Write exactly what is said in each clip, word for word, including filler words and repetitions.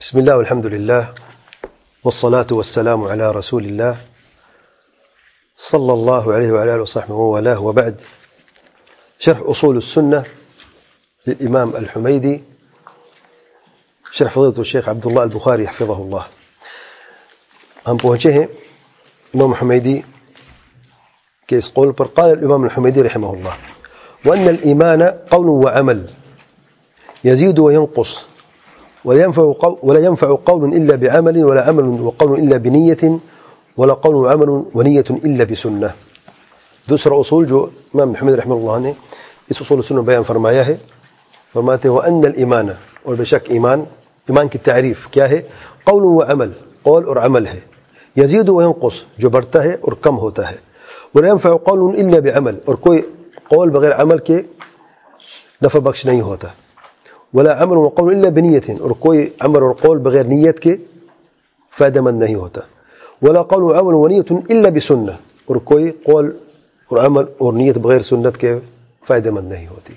بسم الله والحمد لله والصلاة والسلام على رسول الله صلى الله عليه وعلى آله وصحبه وله وبعد. شرح أصول السنة للإمام الحميدي، شرح فضيلة الشيخ عبد الله البخاري حفظه الله. ہم پہنچے ہیں امام حمیدی کے اس قول پر. قال الإمام الحميدي رحمه الله: وأن الإيمان قول وعمل يزيد وينقص ولا ينفع قول, ولا ينفع قول إلا بعمل ولا عمل وقول إلا بنية ولا قول وعمل ونية إلا بسنة. دوسرا اصول جو امام محمد رحمہ اللہ نے اس اصول سنة بیان فرمایا ہے، فرماتے ہیں وأن الإيمان، اور بے شک ایمان، ایمان کی تعریف کیا ہے؟ قول و عمل، قول اور عمل ہے. یزید و ینقص، جو بڑھتا ہے اور کم ہوتا ہے. ولا ينفع قول إلا بعمل، اور کوئی قول بغیر عمل کے نفع بخش نہیں ہوتا. ولا عمل وقول الا بنیة، اور کوئی عمل اور قول بغیر نیت کے فائدہ مند نہیں ہوتا. ولا قول وعمل ونیة الا بسنة، اور کوئی قول اور عمل اور نیت بغیر سنت کے فائدہ مند نہیں ہوتی.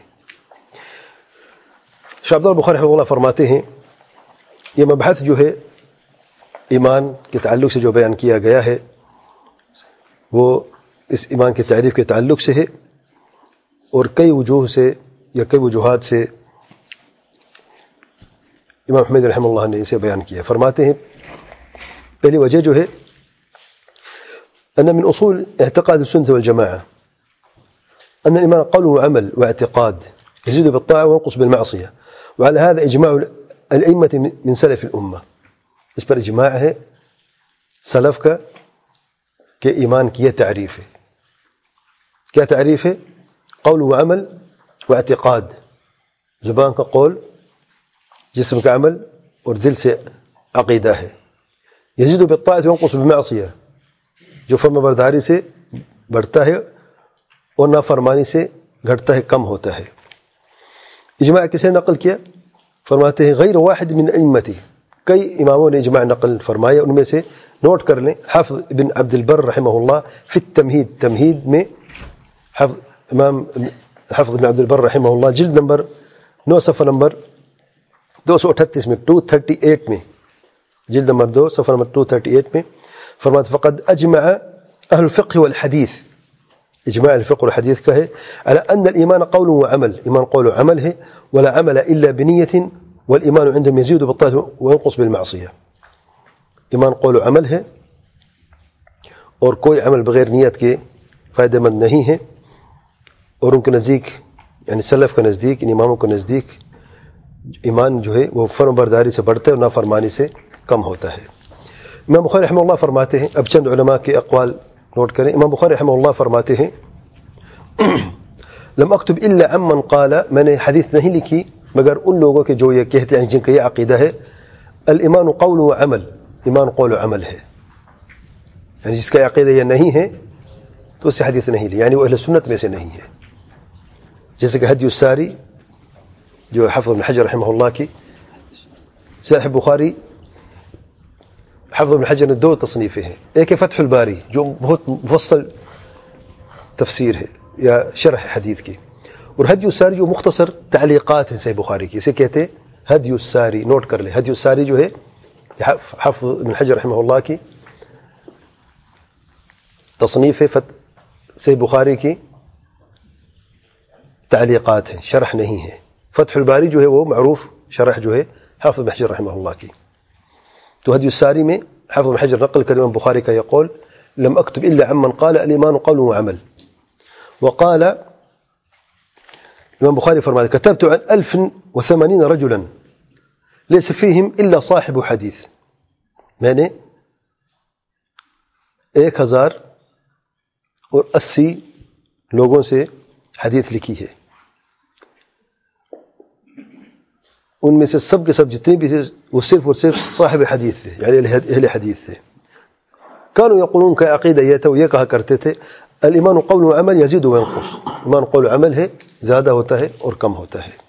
شیخ عبد اللہ بخاری رحمہ اللہ فرماتے ہیں یہ مبحث جو ہے ایمان کے تعلق سے جو بیان کیا گیا ہے وہ اس ایمان کے تعریف کے تعلق سے ہے، اور کئی وجوہ سے یا کئی وجوہات سے امام حمید رحمہ اللہ نے اسے بیان کیا. فرماتے ہیں پہلی وجہ جو ہے ان من اصول اعتقاد السنة والجماعة ان الإيمان قول وعمل واعتقاد يزيد بالطاعة وينقص بالمعصية، وعلى هذا اجماع الائمة من سلف الامة. اس پر اجماع ہے سلف کا کہ ایمان کی یہ تعریف ہے. کیا تعریف ہے؟ قول وعمل واعتقاد، زبان کا قول، جسم کا عمل اور دل سے عقیدہ ہے. یزید بالطاعۃ وینقص بالمعصیہ، جو فرما برداری سے بڑھتا ہے اور نافرمانی سے گھٹتا ہے، کم ہوتا ہے. اجماع کسے نقل کیا؟ فرماتے ہیں غیر واحد من ائمتی، کئی اماموں نے اجماع نقل فرمایا. ان میں سے نوٹ کر لیں حافظ ابن عبد البر رحمہ اللہ فی التمہید، تمہید میں حافظ امام حافظ ابن عبد البر رحمہ اللہ جلد نمبر نو صفحہ نمبر دو سو اٹھتیس میں ٹو تھرٹی ایٹ میں، جلد نمبر دو صفحہ نمبر ٹو تھرٹی ایٹ میں فرماتے فقد اجمع اہل الفقہ والحدیث، اجماع الفقہ والحدیث کا ہے، على ان الایمان قول وعمل، ایمان قول وعمل ہے. ولا عمل الا بنیة والایمان عندهم يزيد بالطاعة وينقص بالمعصیة. ایمان قول وعمل ہے اور کوئی عمل بغیر نیت کے فائدہ مند نہیں ہے. اور ان کے نزدیک یعنی سلف کے نزدیک، ان اماموں کے نزدیک ایمان جو ہے وہ فرم برداری سے بڑھتا ہے اور نافرمانی سے کم ہوتا ہے. امام بخاری رحمہ اللہ فرماتے ہیں، اب چند علماء کے اقوال نوٹ کریں. امام بخاری رحمہ اللہ فرماتے ہیں لم اکتب الا عمن قال، میں نے حدیث نہیں لکھی مگر ان لوگوں کے جو یہ کہتے ہیں جن کا یہ عقیدہ ہے الایمان قول و عمل، ایمان قول و عمل ہے. یعنی جس کا عقیدہ یہ نہیں ہے تو اس سے حدیث نہیں لی، یعنی وہ اہل سنت میں سے نہیں ہے. جیسے کہ ہدی الساری جو حافظ ابن حجر رحمہ اللہ کی شرح بخاری، حافظ ابن حجر نے دو تصنیفیں ہیں، ایک ہے فتح الباری جو بہت مفصل تفسیر ہے یا شرح حدیث کی، اور ہدی الساری جو مختصر تعلیقات ہیں صحیح بخاری کی، اسے کہتے ہیں ہدی الساری. نوٹ کر لیں ہدی الساری جو ہے حافظ ابن حجر رحمہ اللہ کی تصنیف صحیح بخاری کی تعلیقات ہیں، شرح نہیں ہے. فتح الباری جو ہے وہ معروف شرح جو ہے حافظ ابن حجر رحمہ اللہ کی. تو ہدی الساری میں حافظ ابن حجر نقل کر امام بخاری کا یہ قول لم اکتب الا عمن قال الایمان قول وعمل. وقال امام بخاری فرماتے كتبت عن ألف وثمانين رجلا ليس فيهم الا صاحب حدیث، میں نے ایک ہزار اور اسی لوگوں سے حدیث لکھی ہے، ان میں سے سب کے سب جتنے بھی تھے وہ صرف اور صرف صاحب حدیث تھے، یعنی اہل حدیث تھے. كانوا يقولون کا عقیدہ یہ تھا، وہ یہ کہا کرتے تھے الایمان قول وعمل يزيد وينقص، ایمان قول وعمل ہے، زیادہ ہوتا ہے اور کم ہوتا ہے.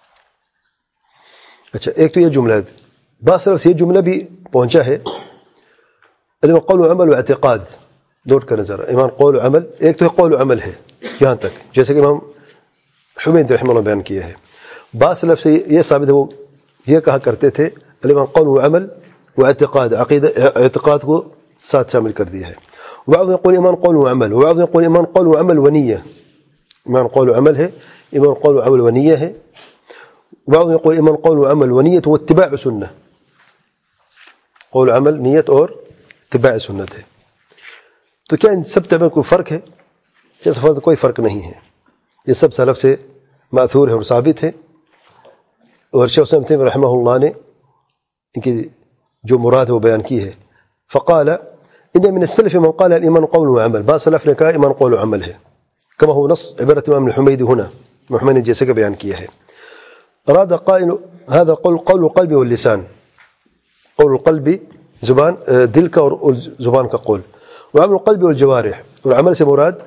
اچھا ایک تو یہ جملہ ہے، بعض طرف سے یہ جملہ بھی پہنچا ہے الایمان قول وعمل واعتقاد. نوٹ کریں ذرا، ایمان قول وعمل ایک تو ہے قول وعمل ہے یہاں تک، جیسے کہ امام حمید رحمہ اللہ بیان کیا ہے. بعض طرف سے یہ ثابت ہے وہ یہ کہا کرتے تھے الایمان قول و عمل و اعتقاد، عقیدہ اعتقاد کو ساتھ شامل کر دیا ہے. وبعضهم يقول ایمان قول و عمل، وبعضهم يقول ایمان قول و عمل و نیہ. ایمان قول و عمل ہے، ایمان قول و عمل و نیہ ہے. وبعضهم يقول ایمان قول و عمل و نیت و اتباع سنہ. قول و عمل نیت اور اتباع سنت ہے. تو کیا ان سب میں کوئی فرق ہے؟ جیسا فرق کوئی فرق نہیں ہے، یہ سب سلف سے ماثور ہے اور ثابت ہے. اور شیخ الاسلام ابن تیمیہ رحمہ اللہ نے ان کی جو مراد وہ بیان کی ہے. فقال ان من السلف من قال الايمان قول وعمل. بعض سلف نے کہا ایمان قول و عمل ہے، كما هو نص عبارة الإمام الحميدي هنا، محمد جیسے کا بیان کیا ہے. اراد قائل هذا قول قول القلب واللسان. قول القلب زبان دل کا اور زبان کا قول، وعمل القلب والجوارح، اور عمل سے مراد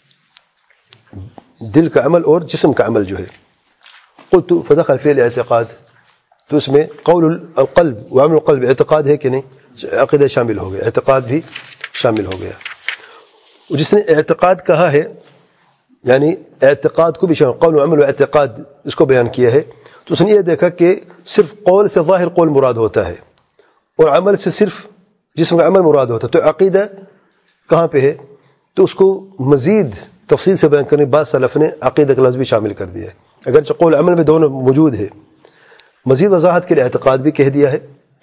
دل کا عمل اور جسم کا عمل جو ہے. قلت فدخل فيه الاعتقاد. تو اس میں قول القلب وعمل القلب اعتقاد ہے کہ نہیں؟ عقیدہ شامل ہو گیا، اعتقاد بھی شامل ہو گیا. جس نے اعتقاد کہا ہے یعنی اعتقاد کو بھی شامل، قول و عمل و اعتقاد اس کو بیان کیا ہے، تو اس نے یہ دیکھا کہ صرف قول سے ظاہر قول مراد ہوتا ہے اور عمل سے صرف جسم کا عمل مراد ہوتا ہے. تو عقیدہ کہاں پہ ہے؟ تو اس کو مزید تفصیل سے بیان کرنے بعض سلف نے عقیدہ کا لفظ بھی شامل کر دیا ہے. اگرچہ قول عمل میں دونوں موجود ہے، مزید وضاحت کے لیے اعتقاد بھی کہہ دیا ہے.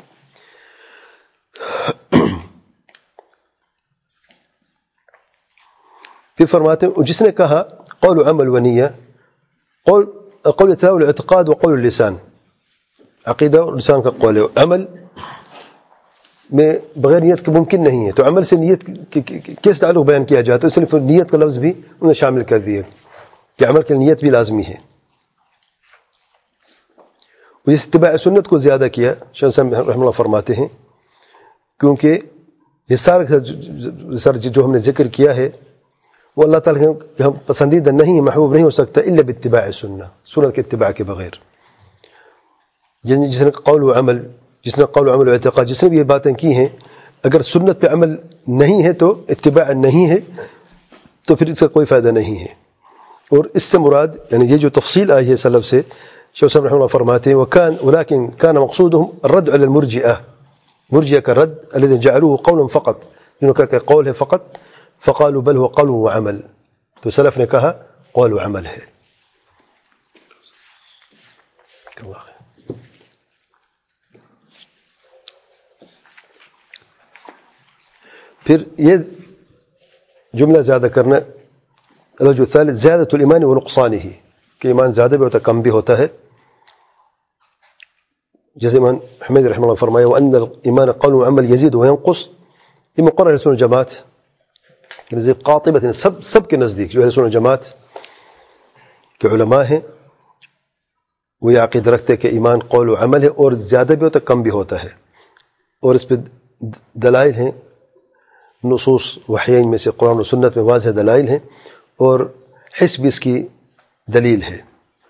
پھر فرماتے ہیں جس نے کہا قول و عمل و نیہ، قول قول تناول الاعتقاد و قول اللسان، عقیدہ اور لسان کا قول ہے. عمل میں بغیر نیت کے ممکن نہیں ہے، تو عمل سے نیت کیسے تعلق بیان کیا جاتا ہے؟ اس لیے نیت کا لفظ بھی انہیں شامل کر دیا کہ عمل کی نیت بھی لازمی ہے. اس اتباع سنت کو زیادہ کیا شیخ صاحب رحمہ اللہ فرماتے ہیں کیونکہ یہ سارا جو ہم نے ذکر کیا ہے وہ اللہ تعالیٰ کے ہم پسندیدہ نہیں، محبوب نہیں ہو سکتا الا باتباع سنہ، سنت کے اتباع کے بغیر. جس نے قول و عمل جس نے قول و عمل و اعتقاد جس نے بھی یہ باتیں کی ہیں، اگر سنت پہ عمل نہیں ہے تو اتباع نہیں ہے، تو پھر اس کا کوئی فائدہ نہیں ہے. اور اس سے مراد یعنی یہ جو تفصیل آئی ہے سلف سے، شیخ صاحب رحمہ اللہ فرماتے ہیں وكان ولكن كان مقصودهم الرد على المرجئه، مرجئه کا رد الذين جعلوه قولا فقط، جنہوں کا کہ قول ہے فقط، فقالوا بل هو قول وعمل. تو سلف نے کہا قول و عمل ہے. پھر یہ جملہ زیادہ کرنا الوجه الثالث زیادة الإيمان ونقصانه، کہ ایمان زیادہ بھی ہوتا ہے کم بھی ہوتا ہے. جیسے امام حمید رحمہ اللہ فرمایا وأن الإيمان قول وعمل يزيد وينقص، یہ مقرر اہل سنت جماعت کے نزدیک قاطبۃ، سب سب کے نزدیک جو اہل سنت جماعت کے علماء ہیں وہ یہ عقیدہ رکھتے کہ ایمان قول و عمل ہے اور زیادہ بھی ہوتا ہے کم بھی ہوتا ہے. اور اس پہ دلائل ہیں، نصوص وحیین میں سے قرآن و سنت میں واضح دلائل ہیں، اور حس بھی اس کی دلیل ہے.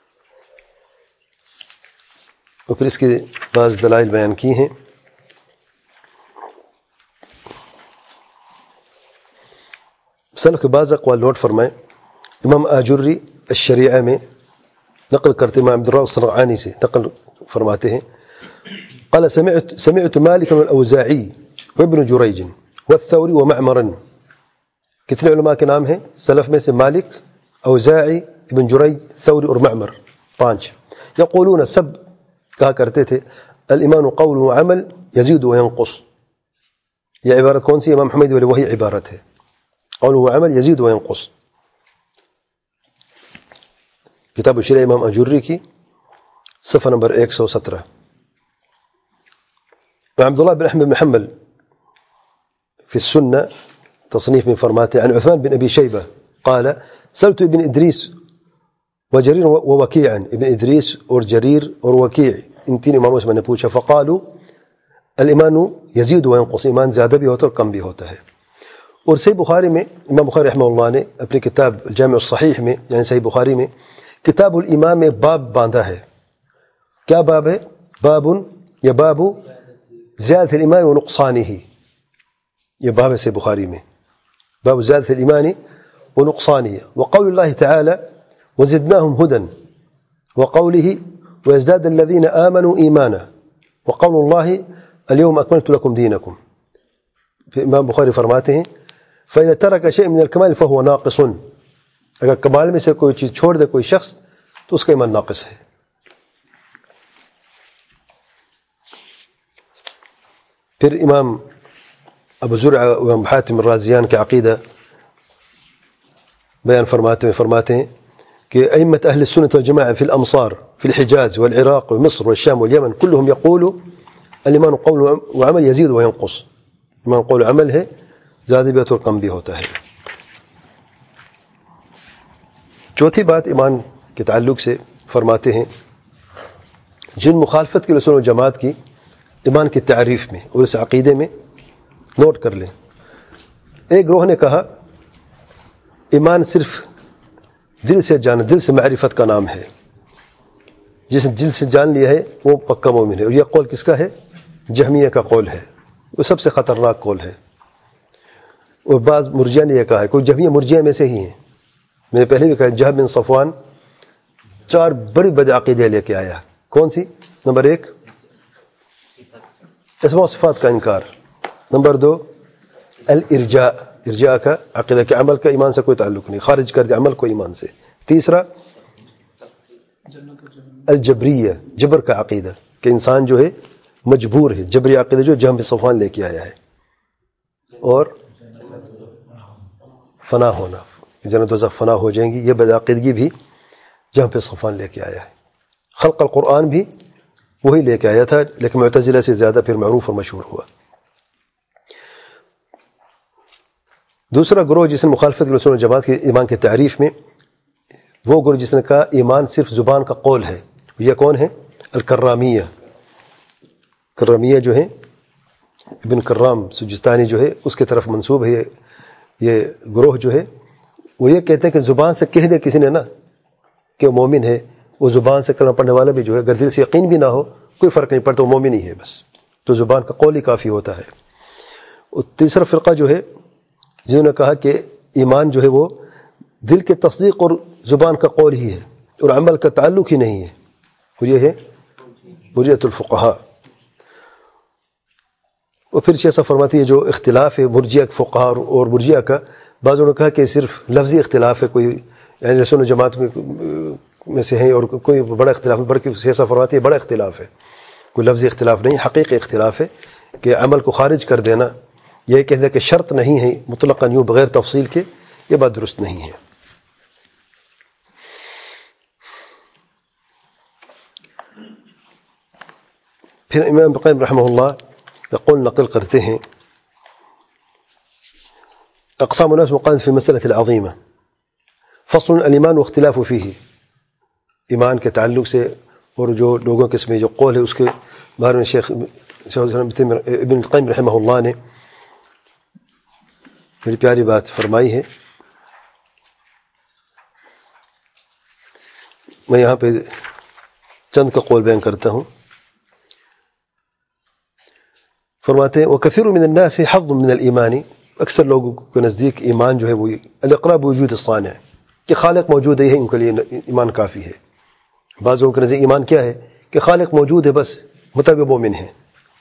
اور پھر اس کی بعض دلائل بیان کی ہیں. سلف کے بعض اقوال نوٹ فرمائیں. امام آجری الشریعہ میں نقل کرتے امام عبد الرحمن الصنعانی سے نقل فرماتے ہیں قال سمعت سمعت مالك والاوزاعي وابن جريج والثوري ومعمر. کتنے علماء کے نام ہیں سلف میں سے؟ مالک، اوزاعی، ابن جریج، ثوری اور معمر، پانچ. یقولون سب کہا کرتے تھے الایمان قول و عمل یزید و ینقص. یہ عبارت کون سی؟ امام حمید والی وہی عبارت ہے، قول و عمل یزید و ینقص. کتاب الشریعہ امام اجوری کی صفحہ نمبر ایک سو سترہ. عبد الله بن احمد بن حنبل في السنة تصنيف من فرماته عن عثمان بن أبي شيبة قال سألت ابن إدريس وجرير ووكيعا، ابن إدريس وجرير ووكيع انتين امام اسمه نپوچھا فقالوا الإيمان يزيد وينقص، ایمان زیادہ بھی ہوتا ہے اور کم بھی ہوتا ہے. اور صحیح بخاری میں امام بخاری رحمہ اللہ نے اپنی کتاب الجامع الصحیح میں یعنی صحیح بخاری میں کتاب الایمان میں باب باندھا ہے. کیا باب ہے؟ باب یا باب زیادة الإيمان ونقصانه. یہ باب ہے بخاری میں باب زیادة الإيمان ونقصانه. وقول الله تعالى وزدناهم هدى، وقوله ويزداد الذين آمنوا إيمانا، وقول اللہ الیوم اکملت لکم دینکم. پھر امام بخاری فرماتے ہیں فإذا ترک شیء من الکمال فهو ناقص، اگر کمال میں سے کوئی چیز چھوڑ دے کوئی شخص تو اس کا ایمان ناقص ہے. پھر امام ابو زرع و امام حاتم الرازیان کے عقیدہ بیان فرماتے ہیں فرماتے ہیں کہ ائمة اہل السنة والجماعة في الامصار في الحجاز والعراق ومصر والشام واليمن كلهم يقولوا الايمان قول وعمل يزيد وينقص. ایمان قول عمل ہے، زیادہ بھی ہوتا ہے اور کم بھی ہوتا ہے. چوتھی بات ایمان کے تعلق سے فرماتے ہیں جن مخالفت کی رسول و جماعت کی ایمان کی تعریف میں اور اس عقیدے میں نوٹ کر لیں. ایک گروہ نے کہا ایمان صرف دل سے جانا، دل سے معرفت کا نام ہے، جس نے دل سے جان لیا ہے وہ پکا مومن ہے. اور یہ قول کس کا ہے؟ جہمیہ کا قول ہے، وہ سب سے خطرناک قول ہے. اور بعض مرجئہ نے یہ کہا ہے، کوئی جہمیہ مرجئہ میں سے ہی ہیں. میں نے پہلے بھی کہا جہم بن صفوان چار بڑی بد عقیدے لے کے آیا. کون سی؟ نمبر ایک اسماء و صفات کا انکار، نمبر دو الارجاء، ارجاء کا عقیدہ کہ عمل کا ایمان سے کوئی تعلق نہیں، خارج کر دیا عمل کو ایمان سے. تیسرا الجبریہ، جبر کا عقیدہ کہ انسان جو ہے مجبور ہے، جبری عقیدہ جو جہم بن صفوان لے کے آیا ہے. اور فنا ہونا، جنت دوزخ فنا ہو جائیں گی، یہ بدعقیدگی بھی جہم بن صفوان لے کے آیا ہے. خلق القرآن بھی وہی لے کے آیا تھا، لیکن معتزلہ سے زیادہ پھر معروف اور مشہور ہوا. دوسرا گروہ جس نے مخالفت رسول جماعت کی ایمان کی تعریف میں، وہ گروہ جس نے کہا ایمان صرف زبان کا قول ہے. یہ کون ہے؟ الکرامیہ. کرامیہ جو ہے ابن کرام سجستانی جو ہے اس کے طرف منسوب ہے. یہ گروہ جو ہے وہ یہ کہتے ہیں کہ زبان سے کہہ دے کسی نے نا کہ وہ مومن ہے، وہ زبان سے کلمہ پڑھنے والا بھی جو ہے اگر دل سے یقین بھی نہ ہو کوئی فرق نہیں پڑتا، وہ مومن ہی ہے بس. تو زبان کا قول ہی کافی ہوتا ہے. اور تیسرا فرقہ جو ہے جنہوں نے کہا کہ ایمان جو ہے وہ دل کے تصدیق اور زبان کا قول ہی ہے اور عمل کا تعلق ہی نہیں ہے، اور یہ ہے مرجئۃ الفقہاء. اور پھر ایسا فرماتی ہے جو اختلاف ہے مرجئہ فقہاء اور مرجئہ کا، بعضوں نے کہا کہ صرف لفظی اختلاف ہے، کوئی یعنی رسول جماعت میں سے ہیں اور کوئی بڑا اختلاف، بلکہ ایسا فرماتی ہے بڑا اختلاف ہے، کوئی لفظی اختلاف نہیں، حقیقی اختلاف ہے کہ عمل کو خارج کر دینا یہ کہنا کہ شرط نہیں ہے مطلقاً یوں بغیر تفصیل کے، یہ بات درست نہیں ہے. پھر امام قیم رحمہ اللہ کا قول نقل کرتے ہیں اقسام الناس مقام فی مسئلۃ العظیمہ فصل الایمان واختلاف فیہ. ایمان کے تعلق سے اور جو لوگوں کے اس میں جو قول ہے اس کے بارے میں شیخ ابن القیم رحمہ اللہ نے بڑی پیاری بات فرمائی ہے. میں یہاں پہ چند کا قول بیان کرتا ہوں. فرماتے ہیں وَكَثِيرٌ مِّنَ النَّاسِ حَظٌّ مِّنَ الْإِيمَانِ، اکثر لوگوں کے نزدیک ایمان جو ہے وہ الاقرار بوجود الصانع، کہ خالق موجود ہے، ان کے لیے ایمان کافی ہے. بعض لوگوں کے نزدیک ایمان کیا ہے کہ خالق موجود ہے بس، مطلب مومن ہے،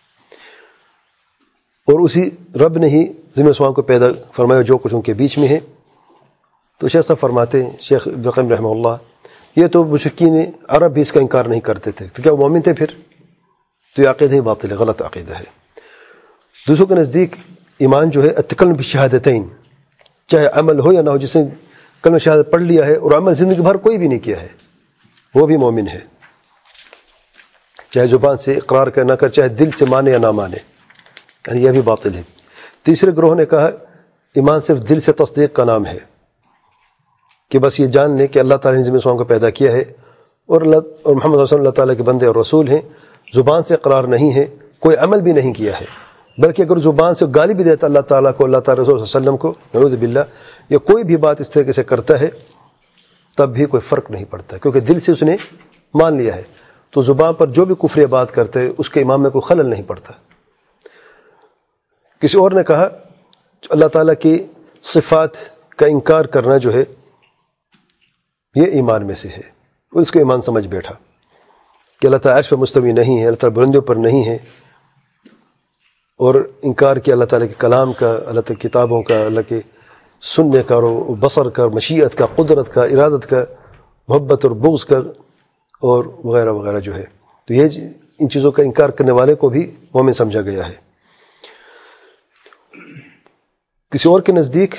اور اسی رب نے ہی زمین آسمان کو پیدا فرمایا جو کچھ ان کے بیچ میں ہے. تو شیخ صاحب فرماتے ہیں شیخ ابن قیم رحمہ اللہ یہ تو مشرکین عرب بھی اس کا انکار نہیں کرتے تھے، تو کیا وہ مومن تھے پھر؟ تو یہ عقیدہ ہی باطل ہے، غلط عقیدہ ہے. دوسروں کے نزدیک ایمان جو ہے التکلم بالشہادتین، چاہے عمل ہو یا نہ ہو، جس نے کلمہ شہادت پڑھ لیا ہے اور عمل زندگی بھر کوئی بھی نہیں کیا ہے وہ بھی مومن ہے، چاہے زبان سے اقرار کر نہ کر، چاہے دل سے مانے یا نہ مانے، یعنی یہ بھی باطل ہے. تیسرے گروہ نے کہا ایمان صرف دل سے تصدیق کا نام ہے، کہ بس یہ جان لیں کہ اللہ تعالیٰ نے زمین آسمان کو پیدا کیا ہے اور اللہ اور محمد صلی اللہ علیہ وسلم اللہ تعالیٰ کے بندے اور رسول ہیں. زبان سے اقرار نہیں ہے، کوئی عمل بھی نہیں کیا ہے، بلکہ اگر زبان سے گالی بھی دیتا اللہ تعالیٰ کو، اللہ تعالیٰ رسول صلی اللہ علیہ وسلم کو، نعوذ باللہ، یا کوئی بھی بات اس طریقے سے کرتا ہے تب بھی کوئی فرق نہیں پڑتا، کیونکہ دل سے اس نے مان لیا ہے. تو زبان پر جو بھی کفر بات کرتے ہیں اس کے ایمان میں کوئی خلل نہیں پڑتا. کسی اور نے کہا اللہ تعالیٰ کی صفات کا انکار کرنا جو ہے یہ ایمان میں سے ہے، اور اس کو ایمان سمجھ بیٹھا. کہ اللہ تعالیٰ عرش پر مستوی نہیں ہے، اللہ تعالیٰ بلندیوں پر نہیں ہے، اور انکار کیا اللہ تعالیٰ کے کلام کا، اللہ تعالیٰ کی کتابوں کا، اللہ کے سننے کا اور بصر کا، مشیت کا، قدرت کا، ارادت کا، محبت اور بغض کا، اور وغیرہ وغیرہ جو ہے. تو یہ ان چیزوں کا انکار کرنے والے کو بھی مومن سمجھا گیا ہے. کسی اور کے نزدیک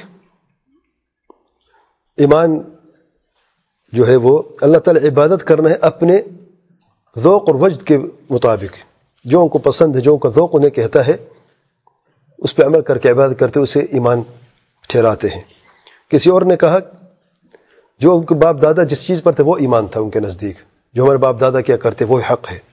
ایمان جو ہے وہ اللہ تعالیٰ عبادت کرنا ہے اپنے ذوق اور وجد کے مطابق، جو ان کو پسند ہے، جو ان کا ذوق انہیں کہتا ہے، اس پہ عمل کر کے عبادت کرتے اسے ایمان ٹھہراتے ہیں. کسی اور نے کہا جو ان کے باپ دادا جس چیز پر تھے وہ ایمان تھا ان کے نزدیک، جو ہمارے باپ دادا کیا کرتے وہ حق ہے.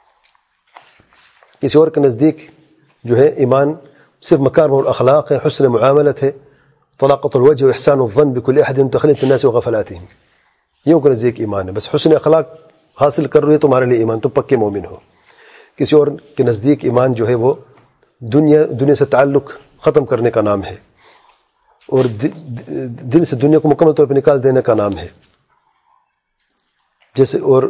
کسی اور کے نزدیک جو ہے ایمان صرف مکارم الاخلاق ہے، حسن معاملت ہے، طلاقۃ الوجہ و احسان الظن بکل احد تخلیۃ الناس وغفلاتهم. یہ ان کے نزدیک ایمان ہے، بس حسن اخلاق حاصل کر رہے تمہارے لیے ایمان، تم پکے مومن ہو. کسی اور کے نزدیک ایمان جو ہے وہ دنیا دنیا سے تعلق ختم کرنے کا نام ہے، اور دل سے دنیا کو مکمل طور پر نکال دینے کا نام ہے. جیسے اور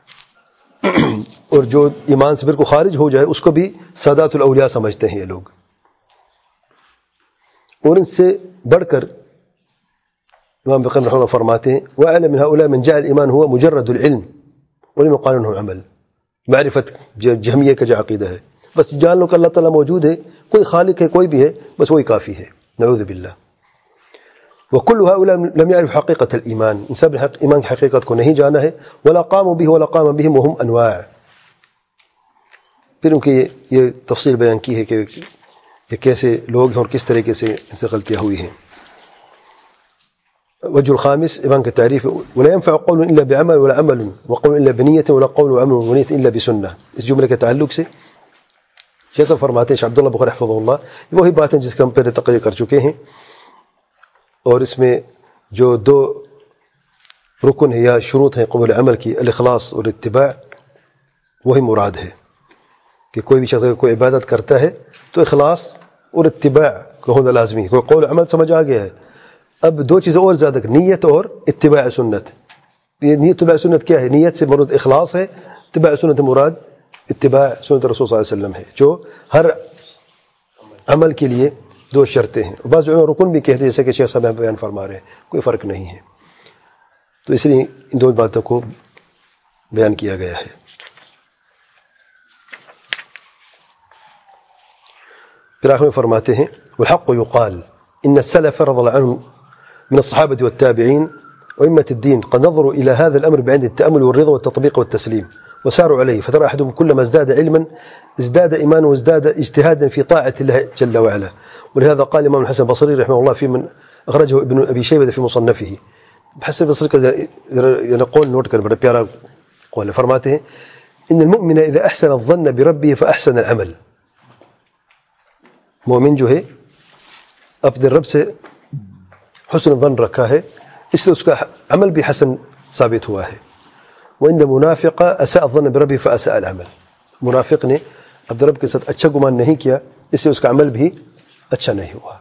اور جو ایمان سے بالکل خارج ہو جائے اس کو بھی سادات الاولیاء سمجھتے ہیں یہ لوگ. اور ان سے بڑھ کر امام بقر رحمہ اللہ فرماتے ہیں وَأَعْلَمْ مِنْ هَؤُلَاءِ مَنْ جَعَلَ الْإِيمَانُ هُوَ مُجَرَّدُ الْعِلْمِ وَلَمْ يُقَالَ لَهُ عَمَلٌ. معرفت جہمیہ کا جو عقیدہ ہے، بس جان لو کہ اللہ تعالیٰ موجود ہے، کوئی خالق ہے کوئی بھی ہے، بس وہی کافی ہے. نعوذ باللہ. وَكُلُّ هَؤُلَاء لَمْ يَعْرِفْ حَقِيقَةَ الْإِيمَانِ. ان سب نے ایمان کی حقیقت کو نہیں جانا ہے. وَلَا قَامُوا بِهِ وَلَا قَامَ بِهِمْ وَهُمْ أَنْوَاعٌ. پھر ان کی یہ تفصیل بیان کی ہے کہ یہ کیسے لوگ ہیں اور کس طریقے سے ان سے غلطیاں ہوئی ہیں. وجه الخامس ایمان کی تعریف ولا ينفع قول الا بعمل ولا عمل وقول الا بنیت ولا قول وعمل ونیت الا بسنہ. اس جملے کے تعلق سے شیخ صاحب فرماتے ہیں شیخ عبداللہ بخاری حفظہ اللہ، وہی باتیں جس کا ہم پہلے تقریر کر چکے ہیں، اور اس میں جو دو رکن ہے یا شروط ہیں قبول عمل کی، الاخلاص اور اتباع، وہی مراد ہے کہ کوئی بھی شخص اگر کوئی عبادت کرتا ہے تو اخلاص اور اتباع کو ہونا لازمی ہے. کوئی قول عمل سمجھ آ گیا ہے، اب دو چیزیں اور زیادہ، نیت اور اتباع سنت. یہ نیت اتباع سنت کیا ہے؟ نیت سے مراد اخلاص ہے، اتباع سنت مراد اتباع سنت رسول صلی اللہ علیہ وسلم ہے، جو ہر عمل کے لیے دو شرطیں ہیں. بعض جو رکن بھی کہتے ہیں، جیسے کہ شیخ صاحب بیان فرما رہے ہیں، کوئی فرق نہیں ہے. تو اس لیے ان دو باتوں کو بیان کیا گیا ہے. پھر آخر میں فرماتے ہیں والحق يقال ان السلف رضي الله عنهم من الصحابة والتابعين وأئمة الدين قد نظروا إلى هذا الأمر بعين التأمل والرضا والتطبيق والتسليم وساروا عليه، فترى أحدهم كلما ازداد علما ازداد إيمانا وازداد اجتهادا في طاعة الله جل وعلا. ولهذا قال الإمام الحسن البصري رحمه الله في من أخرجه ابن أبي شيبة في مصنفه. حسن البصري کا قول نوٹ کر، بڑا پیارا قول فرماتے ہیں إن المؤمن إذا أحسن الظن بربه فأحسن العمل. مومن جو ہے اپنے رب سے حسن ظن رکھا ہے، اس لیے اس کا عمل بھی حسن ثابت ہوا ہے. وَإِنَّ الْمُنَافِقَ أَسَاءَ الظَّنَّ بِرَبِّهِ فَأَسَاءَ الْعَمَلَ. منافق نے اپنے رب کے ساتھ اچھا گمان نہیں کیا، اس لیے اس کا عمل بھی اچھا نہیں ہوا.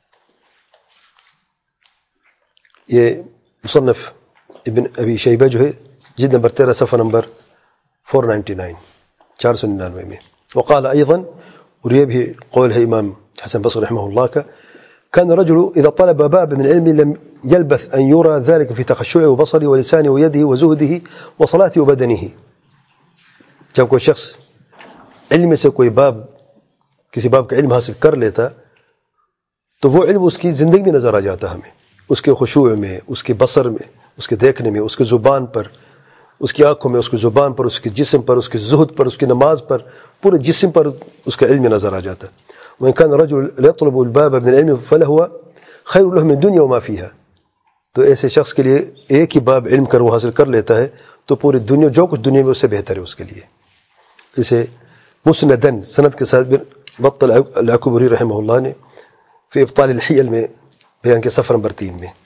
یہ مصنف ابن ابی شیبہ جو ہے جلد نمبر تیرہ صفحہ نمبر فور نائنٹی نائن چار سو ننانوے میں. وقال أيضا، اور یہ بھی قول ہے امام حسن بصری رحمہ اللہ کا، كان الرجل إذا طلب باب من العلم لم يلبث أن يرى ذلك في تخشعه وبصره ولسانه ويده وزهده وصلاته وبدنه. جب کوئی شخص علم سے کوئی باب کسی باب کا علم حاصل کر لیتا تو وہ علم اس کی زندگی میں نظر آ جاتا ہمیں، اس کے خشوع میں، اس کے بصر میں، اس کے دیکھنے میں، اس کے زبان پر، اس کی آنکھوں میں، اس کی زبان پر، اس کے جسم پر، اس کے زہد پر، اس کی نماز پر، پورے جسم پر اس کا علم نظر آ جاتا. وإن كان الرجل يطلب الباب من العلم فله خير له من الدنيا وما فيها. تو ایسے شخص کے لیے ایک ہی باب علم کر وہ حاصل کر لیتا ہے تو پوری دنیا جو کچھ دنیا میں اس سے بہتر ہے اس کے لیے. اسے مسندن سند کے ساتھ بط العکبری رحمہ اللہ نے فی ابطال الحیل میں بیان کے صفحہ نمبر تین میں.